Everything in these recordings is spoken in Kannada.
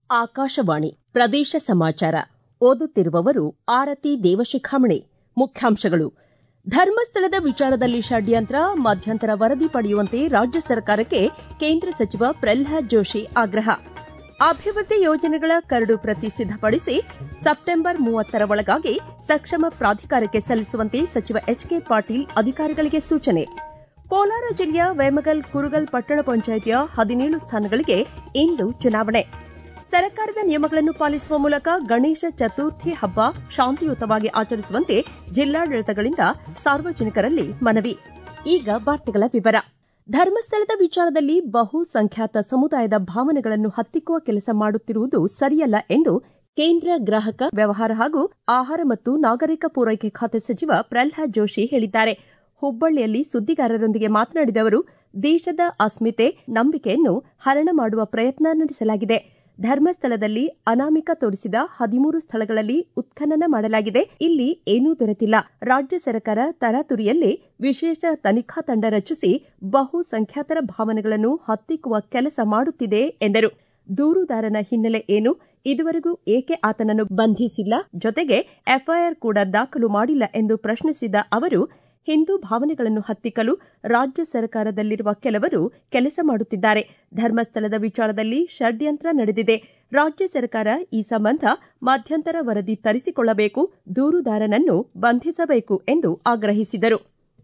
ಆಕಾಶವಾಣಿ ಪ್ರದೇಶ ಸಮಾಚಾರ ಓದುತ್ತಿರುವವರು ಆರತಿ ದೇವಶಿಖಾಮಣಿ. ಮುಖ್ಯಾಂಶಗಳು. ಧರ್ಮಸ್ಥಳದ ವಿಚಾರದಲ್ಲಿ ಷಡ್ಯಂತ್ರ, ಮಧ್ಯಂತರ ವರದಿ ಪಡೆಯುವಂತೆ ರಾಜ್ಯ ಸರ್ಕಾರಕ್ಕೆ ಕೇಂದ್ರ ಸಚಿವ ಪ್ರಹ್ಲಾದ್ ಜೋಶಿ ಆಗ್ರಹ. ಅಭಿವೃದ್ಧಿ ಯೋಜನೆಗಳ ಕರಡು ಪ್ರತಿ ಸಿದ್ದಪಡಿಸಿ ಸೆಪ್ಟೆಂಬರ್ 30ರ ಒಳಗಾಗಿ ಸಕ್ಷಮ ಪ್ರಾಧಿಕಾರಕ್ಕೆ ಸಲ್ಲಿಸುವಂತೆ ಸಚಿವ ಎಚ್ಕೆ ಪಾಟೀಲ್ ಅಧಿಕಾರಿಗಳಿಗೆ ಸೂಚನೆ. ಕೋಲಾರ ಜಿಲ್ಲೆಯ ವೇಮಗಲ್ ಕುರುಗಲ್ ಪಟ್ಟಣ ಪಂಚಾಯಿತಿಯ 17 ಸ್ಥಾನಗಳಿಗೆ ಇಂದು ಚುನಾವಣೆ. ಸರ್ಕಾರದ ನಿಯಮಗಳನ್ನು ಪಾಲಿಸುವ ಮೂಲಕ ಗಣೇಶ ಚತುರ್ಥಿ ಹಬ್ಬ ಶಾಂತಿಯುತವಾಗಿ ಆಚರಿಸುವಂತೆ ಜಿಲ್ಲಾಡಳಿತಗಳಿಂದ ಸಾರ್ವಜನಿಕರಲ್ಲಿ ಮನವಿ. ಈಗ ವಾರ್ತೆಗಳ ವಿವರ. ಧರ್ಮಸ್ಥಳದ ವಿಚಾರದಲ್ಲಿ ಬಹುಸಂಖ್ಯಾತ ಸಮುದಾಯದ ಭಾವನೆಗಳನ್ನು ಹತ್ತಿಕ್ಕುವ ಕೆಲಸ ಮಾಡುತ್ತಿರುವುದು ಸರಿಯಲ್ಲ ಎಂದು ಕೇಂದ್ರ ಗ್ರಾಹಕ ವ್ಯವಹಾರ ಹಾಗೂ ಆಹಾರ ಮತ್ತು ನಾಗರಿಕ ಪೂರೈಕೆ ಖಾತೆ ಸಚಿವ ಪ್ರಹ್ಲಾದ್ ಜೋಶಿ ಹೇಳಿದ್ದಾರೆ. ಹುಬ್ಬಳ್ಳಿಯಲ್ಲಿ ಸುದ್ದಿಗಾರರೊಂದಿಗೆ ಮಾತನಾಡಿದ ಅವರು, ದೇಶದ ಅಸ್ಮಿತೆ, ನಂಬಿಕೆಯನ್ನು ಹರಣ ಮಾಡುವ ಪ್ರಯತ್ನ ನಡೆಸಲಾಗಿದೆ. ಧರ್ಮಸ್ಥಳದಲ್ಲಿ ಅನಾಮಿಕ ತೋರಿಸಿದ 13 ಸ್ಥಳಗಳಲ್ಲಿ ಉತ್ಖನನ ಮಾಡಲಾಗಿದೆ. ಇಲ್ಲಿ ಏನೂ ದೊರೆತಿಲ್ಲ. ರಾಜ್ಯ ಸರ್ಕಾರ ತರಾತುರಿಯಲ್ಲಿ ವಿಶೇಷ ತನಿಖಾ ತಂಡ ರಚಿಸಿ ಬಹುಸಂಖ್ಯಾತರ ಭಾವನೆಗಳನ್ನು ಹತ್ತಿಕ್ಕುವ ಕೆಲಸ ಮಾಡುತ್ತಿದೆ ಎಂದರು. ದೂರುದಾರನ ಹಿನ್ನೆಲೆ ಏನು, ಇದುವರೆಗೂ ಏಕೆ ಆತನನ್ನು ಬಂಧಿಸಿಲ್ಲ, ಜೊತೆಗೆ ಎಫ್ಐಆರ್ ಕೂಡ ದಾಖಲು ಮಾಡಿಲ್ಲ ಎಂದು ಪ್ರಶ್ನಿಸಿದ ಅವರು, ಹಿಂದೂ ಭಾವನೆಗಳನ್ನು ಹತ್ತಿಕ್ಕಲು ರಾಜ್ಯ ಸರ್ಕಾರದಲ್ಲಿರುವ ಕೆಲವರು ಕೆಲಸ ಮಾಡುತ್ತಿದ್ದಾರೆ. ಧರ್ಮಸ್ಥಳದ ವಿಚಾರದಲ್ಲಿ ಷಡ್ಯಂತ್ರ ನಡೆದಿದೆ. ರಾಜ್ಯ ಸರ್ಕಾರ ಈ ಸಂಬಂಧ ಮಧ್ಯಂತರ ವರದಿ ತರಿಸಿಕೊಳ್ಳಬೇಕು, ದೂರುದಾರನನ್ನು ಬಂಧಿಸಬೇಕು ಎಂದು ಆಗ್ರಹಿಸಿದರು.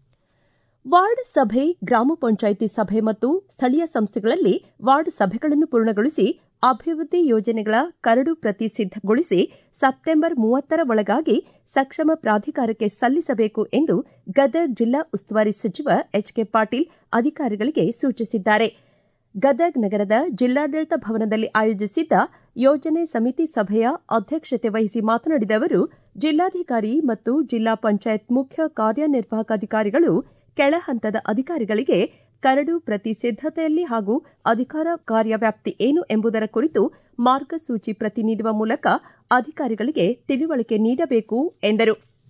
ವಾರ್ಡ್ ಸಭೆ, ಗ್ರಾಮ ಪಂಚಾಯಿತಿ ಸಭೆ ಮತ್ತು ಸ್ಥಳೀಯ ಸಂಸ್ಥೆಗಳಲ್ಲಿ ವಾರ್ಡ್ ಸಭೆಗಳನ್ನು ಪೂರ್ಣಗೊಳಿಸಿ ಅಭಿವೃದ್ಧಿ ಯೋಜನೆಗಳ ಕರಡು ಪ್ರತಿ ಸಿದ್ದಗೊಳಿಸಿ ಸೆಪ್ಟೆಂಬರ್ 30ರ ಒಳಗಾಗಿ ಸಕ್ಷಮ ಪ್ರಾಧಿಕಾರಕ್ಕೆ ಸಲ್ಲಿಸಬೇಕು ಎಂದು ಗದಗ ಜಿಲ್ಲಾ ಉಸ್ತುವಾರಿ ಸಚಿವ ಎಚ್ಕೆ ಪಾಟೀಲ್ ಅಧಿಕಾರಿಗಳಿಗೆ ಸೂಚಿಸಿದ್ದಾರೆ. ಗದಗ ನಗರದ ಜಿಲ್ಲಾಡಳಿತ ಭವನದಲ್ಲಿ ಆಯೋಜಿಸಿದ್ದ ಯೋಜನೆ ಸಮಿತಿ ಸಭೆಯ ಅಧ್ಯಕ್ಷತೆ ವಹಿಸಿ ಮಾತನಾಡಿದ ಅವರು, ಜಿಲ್ಲಾಧಿಕಾರಿ ಮತ್ತು ಜಿಲ್ಲಾ ಪಂಚಾಯತ್ ಮುಖ್ಯ ಕಾರ್ಯನಿರ್ವಾಹಕ ಅಧಿಕಾರಿಗಳು ಕೆಳಹಂತದ ಅಧಿಕಾರಿಗಳಿಗೆ ಕರಡು ಪ್ರತಿ ಸಿದ್ದತೆಯಲ್ಲಿ ಹಾಗೂ ಅಧಿಕಾರ ಕಾರ್ಯವ್ಯಾಪ್ತಿ ಏನು ಎಂಬುದರ ಕುರಿತು ಮಾರ್ಗಸೂಚಿ ಪ್ರತಿ ನೀಡುವ ಮೂಲಕ ಅಧಿಕಾರಿಗಳಿಗೆ ತಿಳುವಳಿಕೆ ನೀಡಬೇಕು ಎಂದರು.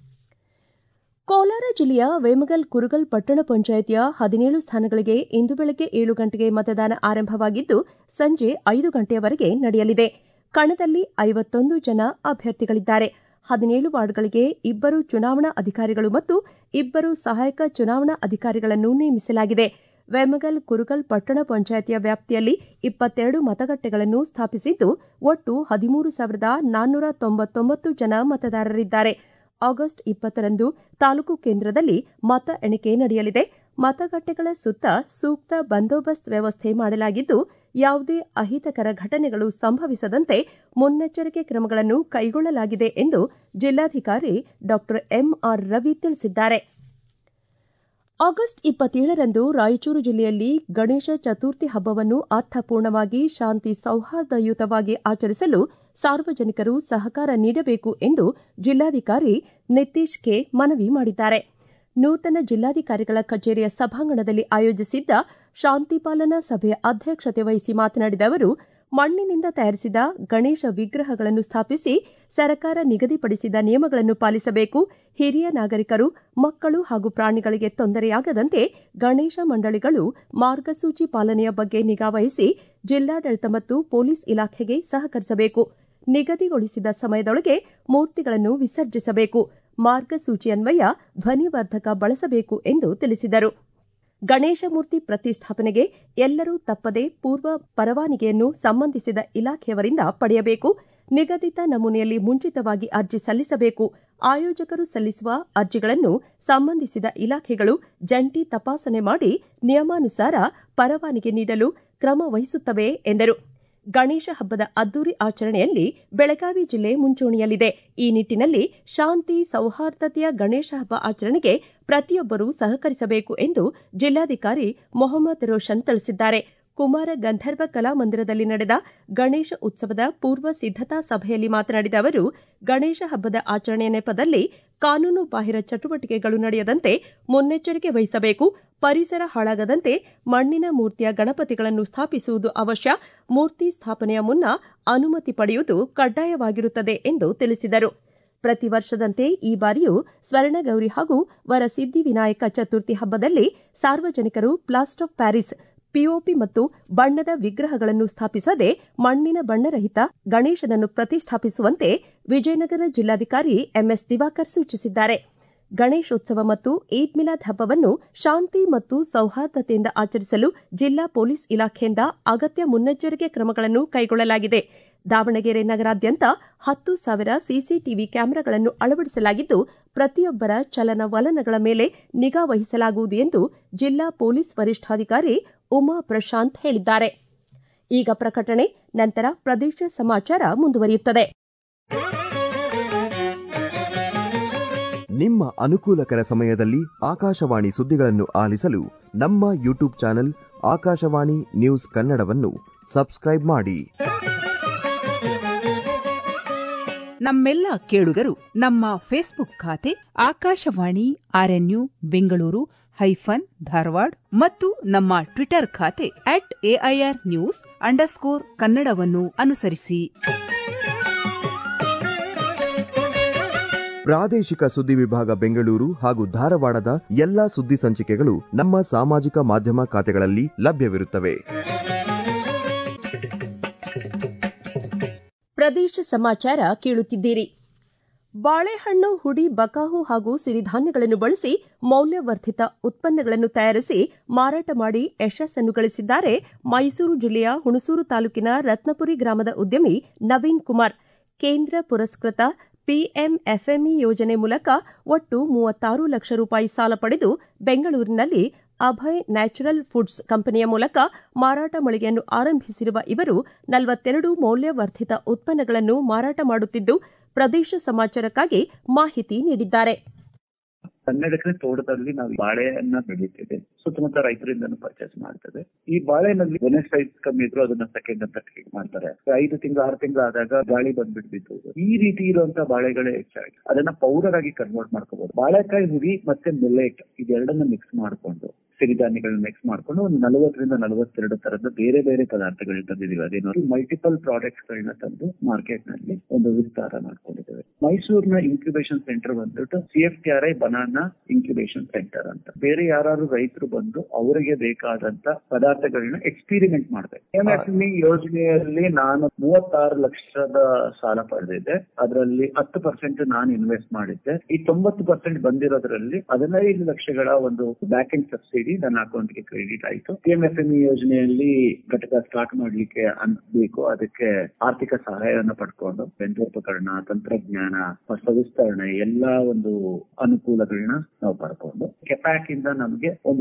ಕೋಲಾರ ಜಿಲ್ಲೆಯ ವೇಮಗಲ್ ಕುರುಗಲ್ ಪಟ್ಟಣ ಪಂಚಾಯಿತಿಯ 17 ಸ್ಥಾನಗಳಿಗೆ ಇಂದು ಬೆಳಗ್ಗೆ 7 ಗಂಟೆಗೆ ಮತದಾನ ಆರಂಭವಾಗಿದ್ದು ಸಂಜೆ 5 ಗಂಟೆಯವರೆಗೆ ನಡೆಯಲಿದೆ. ಕಣದಲ್ಲಿ 51 ಜನ ಅಭ್ಯರ್ಥಿಗಳಿದ್ದಾರೆ. 17 ವಾರ್ಡ್ಗಳಿಗೆ 2 ಚುನಾವಣಾ ಅಧಿಕಾರಿಗಳು ಮತ್ತು 2 ಸಹಾಯಕ ಚುನಾವಣಾ ಅಧಿಕಾರಿಗಳನ್ನು ನೇಮಿಸಲಾಗಿದೆ. ವೇಮಗಲ್ ಕುರುಗಲ್ ಪಟ್ಟಣ ಪಂಚಾಯಿತಿಯ ವ್ಯಾಪ್ತಿಯಲ್ಲಿ 22 ಮತಗಟ್ಟೆಗಳನ್ನು ಸ್ಥಾಪಿಸಿದ್ದು ಒಟ್ಟು 13,499 ಜನ ಮತದಾರರಿದ್ದಾರೆ. ಆಗಸ್ಟ್ 20ರಂದು ತಾಲೂಕು ಕೇಂದ್ರದಲ್ಲಿ ಮತ ಎಣಿಕೆ ನಡೆಯಲಿದೆ. ಮತಗಟ್ಟೆಗಳ ಸುತ್ತ ಸೂಕ್ತ ಬಂದೋಬಸ್ತ್ ವ್ಯವಸ್ಥೆ ಮಾಡಲಾಗಿದ್ದು ಯಾವುದೇ ಅಹಿತಕರ ಘಟನೆಗಳು ಸಂಭವಿಸದಂತೆ ಮುನ್ನೆಚ್ಚರಿಕೆ ಕ್ರಮಗಳನ್ನು ಕೈಗೊಳ್ಳಲಾಗಿದೆ ಎಂದು ಜಿಲ್ಲಾಧಿಕಾರಿ ಡಾ ಎಂಆರ್ ರವಿ ತಿಳಿಸಿದ್ದಾರೆ. ಆಗಸ್ಟ್ 27ರಂದು ರಾಯಚೂರು ಜಿಲ್ಲೆಯಲ್ಲಿ ಗಣೇಶ ಚತುರ್ಥಿ ಹಬ್ಬವನ್ನು ಅರ್ಥಪೂರ್ಣವಾಗಿ ಶಾಂತಿ ಸೌಹಾರ್ದಯುತವಾಗಿ ಆಚರಿಸಲು ಸಾರ್ವಜನಿಕರು ಸಹಕಾರ ನೀಡಬೇಕು ಎಂದು ಜಿಲ್ಲಾಧಿಕಾರಿ ನಿತೀಶ್ ಕೆ ಮನವಿ ಮಾಡಿದ್ದಾರೆ. ನೂತನ ಜಿಲ್ಲಾಧಿಕಾರಿಗಳ ಕಚೇರಿಯ ಸಭಾಂಗಣದಲ್ಲಿ ಆಯೋಜಿಸಿದ್ದ ಶಾಂತಿ ಪಾಲನಾ ಸಭೆಯ ಅಧ್ಯಕ್ಷತೆ ವಹಿಸಿ ಮಾತನಾಡಿದ ಅವರು, ಮಣ್ಣಿನಿಂದ ತಯಾರಿಸಿದ ಗಣೇಶ ವಿಗ್ರಹಗಳನ್ನು ಸ್ಥಾಪಿಸಿ ಸರ್ಕಾರ ನಿಗದಿಪಡಿಸಿದ ನಿಯಮಗಳನ್ನು ಪಾಲಿಸಬೇಕು. ಹಿರಿಯ ನಾಗರಿಕರು, ಮಕ್ಕಳು ಹಾಗೂ ಪ್ರಾಣಿಗಳಿಗೆ ತೊಂದರೆಯಾಗದಂತೆ ಗಣೇಶ ಮಂಡಳಿಗಳು ಮಾರ್ಗಸೂಚಿ ಪಾಲನೆಯ ಬಗ್ಗೆ ನಿಗಾವಹಿಸಿ ಜಿಲ್ಲಾಡಳಿತ ಮತ್ತು ಪೊಲೀಸ್ ಇಲಾಖೆಗೆ ಸಹಕರಿಸಬೇಕು. ನಿಗದಿಗೊಳಿಸಿದ ಸಮಯದೊಳಗೆ ಮೂರ್ತಿಗಳನ್ನು ವಿಸರ್ಜಿಸಬೇಕು. ಮಾರ್ಗಸೂಚಿಯನ್ವಯ ಧ್ವನಿವರ್ಧಕ ಬಳಸಬೇಕು ಎಂದು ತಿಳಿಸಿದರು. ಗಣೇಶ ಮೂರ್ತಿ ಪ್ರತಿಷ್ಠಾಪನೆಗೆ ಎಲ್ಲರೂ ತಪ್ಪದೆ ಪೂರ್ವ ಪರವಾನಗಿಯನ್ನು ಸಂಬಂಧಿಸಿದ ಇಲಾಖೆಯವರಿಂದ ಪಡೆಯಬೇಕು. ನಿಗದಿತ ನಮೂನೆಯಲ್ಲಿ ಮುಂಚಿತವಾಗಿ ಅರ್ಜಿ ಸಲ್ಲಿಸಬೇಕು. ಆಯೋಜಕರು ಸಲ್ಲಿಸುವ ಅರ್ಜಿಗಳನ್ನು ಸಂಬಂಧಿಸಿದ ಇಲಾಖೆಗಳು ಜಂಟಿ ತಪಾಸಣೆ ಮಾಡಿ ನಿಯಮಾನುಸಾರ ಪರವಾನಗಿ ನೀಡಲು ಕ್ರಮ ವಹಿಸುತ್ತವೆ ಎಂದರು. ಗಣೇಶ ಹಬ್ಬದ ಅದ್ದೂರಿ ಆಚರಣೆಯಲ್ಲಿ ಬೆಳಗಾವಿ ಜಿಲ್ಲೆ ಮುಂಚೂಣಿಯಲ್ಲಿದೆ. ಈ ನಿಟ್ಟಿನಲ್ಲಿ ಶಾಂತಿ ಸೌಹಾರ್ದತೆಯ ಗಣೇಶ ಹಬ್ಬ ಆಚರಣೆಗೆ ಪ್ರತಿಯೊಬ್ಬರೂ ಸಹಕರಿಸಬೇಕು ಎಂದು ಜಿಲ್ಲಾಧಿಕಾರಿ ಮೊಹಮ್ಮದ್ ರೋಷನ್ ತಿಳಿಸಿದ್ದಾರೆ. ಕುಮಾರ ಗಂಧರ್ವ ಕಲಾಮಂದಿರದಲ್ಲಿ ನಡೆದ ಗಣೇಶ ಉತ್ಸವದ ಪೂರ್ವ ಸಿದ್ದತಾ ಸಭೆಯಲ್ಲಿ ಮಾತನಾಡಿದ ಅವರು, ಗಣೇಶ ಹಬ್ಬದ ಆಚರಣೆಯ ನೆಪದಲ್ಲಿ ಕಾನೂನು ಬಾಹಿರ ಚಟುವಟಿಕೆಗಳು ನಡೆಯದಂತೆ ಮುನ್ನೆಚ್ಚರಿಕೆ ವಹಿಸಬೇಕು. ಪರಿಸರ ಹಾಳಾಗದಂತೆ ಮಣ್ಣಿನ ಮೂರ್ತಿಯ ಗಣಪತಿಗಳನ್ನು ಸ್ಥಾಪಿಸುವುದು ಅವಶ್ಯ. ಮೂರ್ತಿ ಸ್ಥಾಪನೆಯ ಮುನ್ನ ಅನುಮತಿ ಪಡೆಯುವುದು ಕಡ್ಡಾಯವಾಗಿರುತ್ತದೆ ಎಂದು ತಿಳಿಸಿದರು. ಪ್ರತಿ ವರ್ಷದಂತೆ ಈ ಬಾರಿಯೂ ಸ್ವರ್ಣಗೌರಿ ಹಾಗೂ ವರಸಿದ್ದಿ ವಿನಾಯಕ ಚತುರ್ಥಿ ಹಬ್ಬದಲ್ಲಿ ಸಾರ್ವಜನಿಕರು ಪ್ಲಾಸ್ಟರ್ ಆಫ್ ಪ್ಯಾರಿಸ್ ಪಿಒಪಿ ಮತ್ತು ಬಣ್ಣದ ವಿಗ್ರಹಗಳನ್ನು ಸ್ಥಾಪಿಸದೆ ಮಣ್ಣಿನ ಬಣ್ಣರಹಿತ ಗಣೇಶನನ್ನು ಪ್ರತಿಷ್ಠಾಪಿಸುವಂತೆ ವಿಜಯನಗರ ಜಿಲ್ಲಾಧಿಕಾರಿ ಎಂಎಸ್ ದಿವಾಕರ್ ಸೂಚಿಸಿದ್ದಾರೆ. ಗಣೇಶೋತ್ಸವ ಮತ್ತು ಈದ್ ಮಿಲಾದ್ ಹಬ್ಬವನ್ನು ಶಾಂತಿ ಮತ್ತು ಸೌಹಾರ್ದತೆಯಿಂದ ಆಚರಿಸಲು ಜಿಲ್ಲಾ ಪೊಲೀಸ್ ಇಲಾಖೆಯಿಂದ ಅಗತ್ಯ ಮುನ್ನೆಚ್ಚರಿಕೆ ಕ್ರಮಗಳನ್ನು ಕೈಗೊಳ್ಳಲಾಗಿದೆ. ದಾವಣಗೆರೆ ನಗರಾದ್ಯಂತ 10,000 ಸಿಸಿಟಿವಿ ಕ್ಯಾಮೆರಾಗಳನ್ನು ಅಳವಡಿಸಲಾಗಿದ್ದು, ಪ್ರತಿಯೊಬ್ಬರ ಚಲನವಲನಗಳ ಮೇಲೆ ನಿಗಾ ವಹಿಸಲಾಗುವುದು ಎಂದು ಜಿಲ್ಲಾ ಪೊಲೀಸ್ ವರಿಷ್ಠಾಧಿಕಾರಿ ಉಮಾ ಪ್ರಶಾಂತ್ ಹೇಳಿದ್ದಾರೆ. ಈಗ ಪ್ರಕಟಣೆ, ನಂತರ ಪ್ರದೇಶ ಸಮಾಚಾರ ಮುಂದುವರಿಯುತ್ತದೆ. ನಿಮ್ಮ ಅನುಕೂಲಕರ ಸಮಯದಲ್ಲಿ ಆಕಾಶವಾಣಿ ಸುದ್ದಿಗಳನ್ನು ಆಲಿಸಲು ನಮ್ಮ ಯೂಟ್ಯೂಬ್ ಚಾನೆಲ್ ಆಕಾಶವಾಣಿ ನ್ಯೂಸ್ ಕನ್ನಡವನ್ನು ಸಬ್ಸ್ಕ್ರೈಬ್ ಮಾಡಿ. ನಮ್ಮೆಲ್ಲ ಕೇಳುಗರು ನಮ್ಮ ಫೇಸ್ಬುಕ್ ಖಾತೆ ಆಕಾಶವಾಣಿ ಆರ್ಎನ್ಯು ಬೆಂಗಳೂರು ಧಾರವಾಡ ಮತ್ತು ನಮ್ಮ ಟ್ವಿಟರ್ ಖಾತೆ @AIR_News_ ಕನ್ನಡವನ್ನು ಅನುಸರಿಸಿ. ಪ್ರಾದೇಶಿಕ ಸುದ್ದಿ ವಿಭಾಗ ಬೆಂಗಳೂರು ಹಾಗೂ ಧಾರವಾಡದ ಎಲ್ಲಾ ಸುದ್ದಿ ಸಂಚಿಕೆಗಳು ನಮ್ಮ ಸಾಮಾಜಿಕ ಮಾಧ್ಯಮ ಖಾತೆಗಳಲ್ಲಿ ಲಭ್ಯವಿರುತ್ತವೆ. ಪ್ರದೇಶ ಸಮಾಚಾರ ಕೇಳುತ್ತಿದ್ದೀರಿ. ಬಾಳೆಹಣ್ಣು, ಹುಡಿ, ಬಕಾಹು ಹಾಗೂ ಸಿರಿಧಾನ್ಯಗಳನ್ನು ಬಳಸಿ ಮೌಲ್ಯವರ್ಧಿತ ಉತ್ಪನ್ನಗಳನ್ನು ತಯಾರಿಸಿ ಮಾರಾಟ ಮಾಡಿ ಯಶಸ್ಸನ್ನು ಗಳಿಸಿದ್ದಾರೆ ಮೈಸೂರು ಜಿಲ್ಲೆಯ ಹುಣಸೂರು ತಾಲೂಕಿನ ರತ್ನಪುರಿ ಗ್ರಾಮದ ಉದ್ಯಮಿ ನವೀನ್ ಕುಮಾರ್. ಕೇಂದ್ರ ಪುರಸ್ಕೃತ ಪಿಎಂಎಫ್ಎಂಇ ಯೋಜನೆ ಮೂಲಕ ಒಟ್ಟು 36 ಲಕ್ಷ ರೂಪಾಯಿ ಸಾಲ ಪಡೆದು ಬೆಂಗಳೂರಿನಲ್ಲಿ ಅಭಯ್ ನ್ಯಾಚುರಲ್ ಫುಡ್ಸ್ ಕಂಪನಿಯ ಮೂಲಕ ಮಾರಾಟ ಮಳಿಗೆಯನ್ನು ಆರಂಭಿಸಿರುವ ಇವರು 42 ಮೌಲ್ಯವರ್ಧಿತ ಉತ್ಪನ್ನಗಳನ್ನು ಮಾರಾಟ ಮಾಡುತ್ತಿದ್ದು, ಪ್ರದೇಶ ಸಮಾಚಾರಕ್ಕಾಗಿ ಮಾಹಿತಿ ನೀಡಿದ್ದಾರೆ. 12 ಎಕರೆ ತೋಟದಲ್ಲಿ ನಾವು ಬಾಳೆಯನ್ನ ಬೆಳೀತೇವೆ. ಸುತ್ತಮುತ್ತ ರೈತರಿಂದನೂ ಪರ್ಚೇಸ್ ಮಾಡ್ತೇವೆ. ಈ ಬಾಳೆನಲ್ಲಿ ಒಂದೇ ಸೈಜ್ ಕಮ್ಮಿ ಇದ್ರು ಅದನ್ನ ಸೆಕೆಂಡ್ ಅಂತ ಟ್ರೀಟ್ ಮಾಡ್ತಾರೆ. 5 ತಿಂಗಳು 6 ತಿಂಗಳು ಆದಾಗ ಗಾಳಿ ಬಂದ್ಬಿಟ್ಟು ಈ ರೀತಿ ಇರುವಂತಹ ಬಾಳೆಗಳೇ ಹೆಚ್ಚಾಗಿ ಅದನ್ನ ಪೌಡರ್ ಆಗಿ ಕನ್ವರ್ಟ್ ಮಾಡ್ಕೋಬಹುದು. ಬಾಳೆಕಾಯಿ ಹುಡಿ ಮತ್ತೆ ಮಿಲ್ಲೆಟ್ ಇದೆರಡನ್ನ ಮಿಕ್ಸ್ ಮಾಡ್ಕೊಂಡು, ಸಿರಿಧಾನ್ಯಗಳನ್ನ ಮಿಕ್ಸ್ ಮಾಡ್ಕೊಂಡು ಒಂದು 40 ರಿಂದ 42 ತರದ ಬೇರೆ ಬೇರೆ ಪದಾರ್ಥಗಳನ್ನ ತಂದಿದ್ದೀವಿ. ಅದೇನೋ ಮಲ್ಟಿಪಲ್ ಪ್ರಾಡಕ್ಟ್ಸ್ ಗಳನ್ನ ತಂದು ಮಾರ್ಕೆಟ್ ನಲ್ಲಿ ಒಂದು ವಿಸ್ತಾರ ಮಾಡ್ಕೊಂಡಿದ್ದೇವೆ. ಮೈಸೂರಿನ ಇನ್ಕ್ಯುಬೇಷನ್ ಸೆಂಟರ್ ಬಂದ್ಬಿಟ್ಟು CFTRI ಬನಾನಾ ಇನ್ಕ್ಯುಬೇಷನ್ ಸೆಂಟರ್ ಅಂತ. ಬೇರೆ ಯಾರು ರೈತರು ಬಂದು ಅವರಿಗೆ ಬೇಕಾದಂತ ಪದಾರ್ಥಗಳನ್ನ ಎಕ್ಸ್ಪೆರಿಮೆಂಟ್ ಮಾಡ್ಬೇಕು. MSME ಯೋಜನೆಯಲ್ಲಿ ನಾನು 36 ಲಕ್ಷದ ಸಾಲ ಪಡೆದಿದ್ದೆ. ಅದರಲ್ಲಿ 10% ನಾನು ಇನ್ವೆಸ್ಟ್ ಮಾಡಿದ್ದೆ. ಈ 90% ಬಂದಿರೋದ್ರಲ್ಲಿ 15 ಲಕ್ಷಗಳ ಒಂದು ಬ್ಯಾಕ್ ಎಂಡ್ ಸಬ್ಸಿಡಿ ನನ್ನ ಅಕೌಂಟ್ಗೆ ಕ್ರೆಡಿಟ್ ಆಯಿತು. PMFME ಯೋಜನೆಯಲ್ಲಿ ಘಟಕ ಸ್ಟಾರ್ಟ್ ಮಾಡ್ಲಿಕ್ಕೆ ಬೇಕು, ಅದಕ್ಕೆ ಆರ್ಥಿಕ ಸಹಾಯವನ್ನು ಪಡ್ಕೊಂಡು ಯಂತ್ರೋಪಕರಣ, ತಂತ್ರಜ್ಞಾನ, ಹೊಸ ವಿಸ್ತರಣೆ ಎಲ್ಲಾ ಒಂದು ಅನುಕೂಲಗಳನ್ನ ನಾವು ಪಡ್ಕೊಂಡು ಕೆಪ್ಯಾಕ್ ಇಂದ ನಮಗೆ ಒಂದು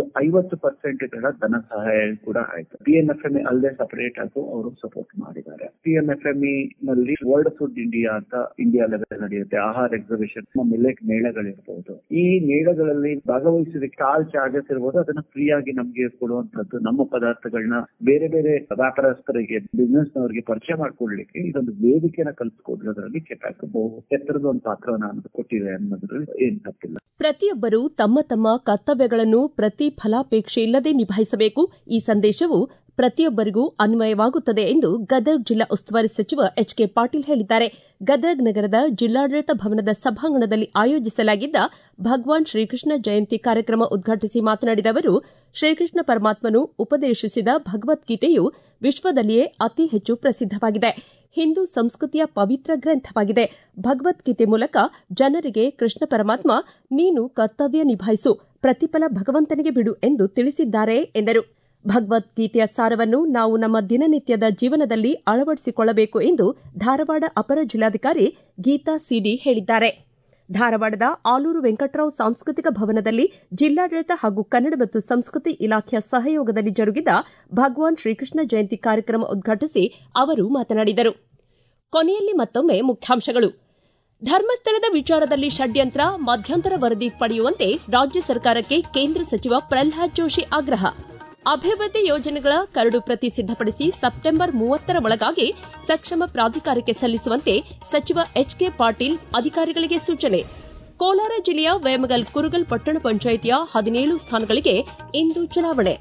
50% ಧನ ಸಹಾಯ ಕೂಡ ಆಯ್ತು. PMFME ಅಲ್ಲದೆ ಸಪರೇಟ್ ಆಗಿ ಅವರು ಸಪೋರ್ಟ್ ಮಾಡಿದ್ದಾರೆ. PMFME ನಲ್ಲಿ ವರ್ಲ್ಡ್ ಫುಡ್ ಇಂಡಿಯಾ ಅಂತ ಇಂಡಿಯಾ ಲೆವೆಲ್ ನಡೆಯುತ್ತೆ. ಆಹಾರ ಎಕ್ಸಿಬಿಷನ್, ಮಿಲೆಟ್ ಮೇಳಗಳಿರ್ಬಹುದು. ಈ ಮೇಳಗಳಲ್ಲಿ ಭಾಗವಹಿಸೋದಕ್ಕೆ ಕಾಲ್ ಚಾರ್ಜಸ್ ಇರ್ಬೋದು, ಅದನ್ನ ಫ್ರೀ ಆಗಿ ನಮ್ಗೆ ಕೊಡುವಂತದ್ದು. ನಮ್ಮ ಪದಾರ್ಥಗಳನ್ನ ಬೇರೆ ಬೇರೆ ವ್ಯಾಪಾರಸ್ಥರಿಗೆ, ಬಿಸ್ನೆಸ್ ನವರಿಗೆ ಪರಿಚಯ ಮಾಡ್ಕೊಡ್ಲಿಕ್ಕೆ ಇದೊಂದು ವೇದಿಕೆನ ಕಲ್ಪಿಸ್ಕೊಡೋದ್ರಲ್ಲಿ ಕೆಪ್ಯಾಕ್ ಎತ್ತರದ ಒಂದು ಪಾತ್ರವನ್ನು ಕೊಟ್ಟಿದೆ ಅನ್ನೋದ್ರಲ್ಲಿ ಏನ್ ತಪ್ಪಿಲ್ಲ. ಪ್ರತಿಯೊಬ್ಬರು ತಮ್ಮ ತಮ್ಮ ಕರ್ತವ್ಯಗಳನ್ನು ಪ್ರತಿಫಲಾಪೇಕ್ಷೆ ಇಲ್ಲದೆ ನಿಭಾಯಿಸಬೇಕು. ಈ ಸಂದೇಶವು ಪ್ರತಿಯೊಬ್ಬರಿಗೂ ಅನ್ವಯವಾಗುತ್ತದೆ ಎಂದು ಗದಗ ಜಿಲ್ಲಾ ಉಸ್ತುವಾರಿ ಸಚಿವ ಎಚ್.ಕೆ. ಪಾಟೀಲ್ ಹೇಳಿದ್ದಾರೆ. ಗದಗ ನಗರದ ಜಿಲ್ಲಾಡಳಿತ ಭವನದ ಸಭಾಂಗಣದಲ್ಲಿ ಆಯೋಜಿಸಲಾಗಿದ್ದ ಭಗವಾನ್ ಶ್ರೀಕೃಷ್ಣ ಜಯಂತಿ ಕಾರ್ಯಕ್ರಮ ಉದ್ಘಾಟಿಸಿ ಮಾತನಾಡಿದ ಅವರು, ಶ್ರೀಕೃಷ್ಣ ಪರಮಾತ್ಮನು ಉಪದೇಶಿಸಿದ ಭಗವದ್ಗೀತೆಯು ವಿಶ್ವದಲ್ಲಿಯೇ ಅತಿ ಹೆಚ್ಚು ಪ್ರಸಿದ್ದವಾಗಿದೆ. ಹಿಂದೂ ಸಂಸ್ಕೃತಿಯ ಪವಿತ್ರ ಗ್ರಂಥವಾಗಿದೆ. ಭಗವದ್ಗೀತೆ ಮೂಲಕ ಜನರಿಗೆ ಕೃಷ್ಣ ಪರಮಾತ್ಮ ನೀನು ಕರ್ತವ್ಯ ನಿಭಾಯಿಸು, ಪ್ರತಿಫಲ ಭಗವಂತನಿಗೆ ಬಿಡು ಎಂದು ತಿಳಿಸಿದ್ದಾರೆ ಎಂದರು. ಭಗವದ್ಗೀತೆಯ ಸಾರವನ್ನು ನಾವು ನಮ್ಮ ದಿನನಿತ್ಯದ ಜೀವನದಲ್ಲಿ ಅಳವಡಿಸಿಕೊಳ್ಳಬೇಕು ಎಂದು ಧಾರವಾಡ ಅಪರ ಜಿಲ್ಲಾಧಿಕಾರಿ ಗೀತಾ ಸಿಡಿ ಹೇಳಿದ್ದಾರೆ. ಧಾರವಾಡದ ಆಲೂರು ವೆಂಕಟರಾವ್ ಸಾಂಸ್ಕೃತಿಕ ಭವನದಲ್ಲಿ ಜಿಲ್ಲಾಡಳಿತ ಹಾಗೂ ಕನ್ನಡ ಮತ್ತು ಸಂಸ್ಕೃತಿ ಇಲಾಖೆಯ ಸಹಯೋಗದಲ್ಲಿ ಜರುಗಿದ ಭಗವಾನ್ ಶ್ರೀಕೃಷ್ಣ ಜಯಂತಿ ಕಾರ್ಯಕ್ರಮ ಉದ್ಘಾಟಿಸಿ ಅವರು ಮಾತನಾಡಿದರು. ಕೊನೆಯಲ್ಲಿ ಮತ್ತೊಮ್ಮೆ ಮುಖ್ಯಾಂಶಗಳು. ಧರ್ಮಸ್ಥಳದ ವಿಚಾರದಲ್ಲಿ ಷಡ್ಯಂತ್ರ, ಮಧ್ಯಂತರ ವರದಿ ಪಡೆಯುವಂತೆ ರಾಜ್ಯ ಸರ್ಕಾರಕ್ಕೆ ಕೇಂದ್ರ ಸಚಿವ ಪ್ರಲ್ಹಾದ್ ಜೋಶಿ ಆಗ್ರಹ. ಅಭಿವೃದ್ಧಿ ಯೋಜನೆಗಳ ಕರಡು ಪ್ರತಿ ಸಿದ್ದಪಡಿಸಿ ಸೆಪ್ಟೆಂಬರ್ 30ರ ಒಳಗಾಗಿ ಸಕ್ಷಮ ಪ್ರಾಧಿಕಾರಕ್ಕೆ ಸಲ್ಲಿಸುವಂತೆ ಸಚಿವ ಎಚ್.ಕೆ. ಪಾಟೀಲ್ ಅಧಿಕಾರಿಗಳಿಗೆ ಸೂಚನೆ. ಕೋಲಾರ ಜಿಲ್ಲೆಯ ವೇಮಗಲ್ ಕುರುಗಲ್ ಪಟ್ಟಣ ಪಂಚಾಯಿತಿಯ 17 ಸ್ಥಾನಗಳಿಗೆ ಇಂದು ಚುನಾವಣೆ.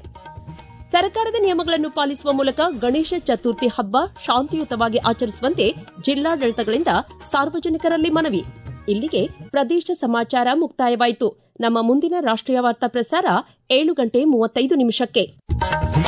ಸರ್ಕಾರದ ನಿಯಮಗಳನ್ನು ಪಾಲಿಸುವ ಮೂಲಕ ಗಣೇಶ ಚತುರ್ಥಿ ಹಬ್ಬ ಶಾಂತಿಯುತವಾಗಿ ಆಚರಿಸುವಂತೆ ಜಿಲ್ಲಾಡಳಿತಗಳಿಂದ ಸಾರ್ವಜನಿಕರಲ್ಲಿ ಮನವಿ. ಇಲ್ಲಿಗೆ ಪ್ರದೇಶ ಸಮಾಚಾರ ಮುಕ್ತಾಯವಾಯಿತು. ನಮ್ಮ ಮುಂದಿನ ರಾಷ್ಟ್ರೀಯ ವಾರ್ತಾ ಪ್ರಸಾರ 7:35 ನಿಮಿಷಕ್ಕೆ.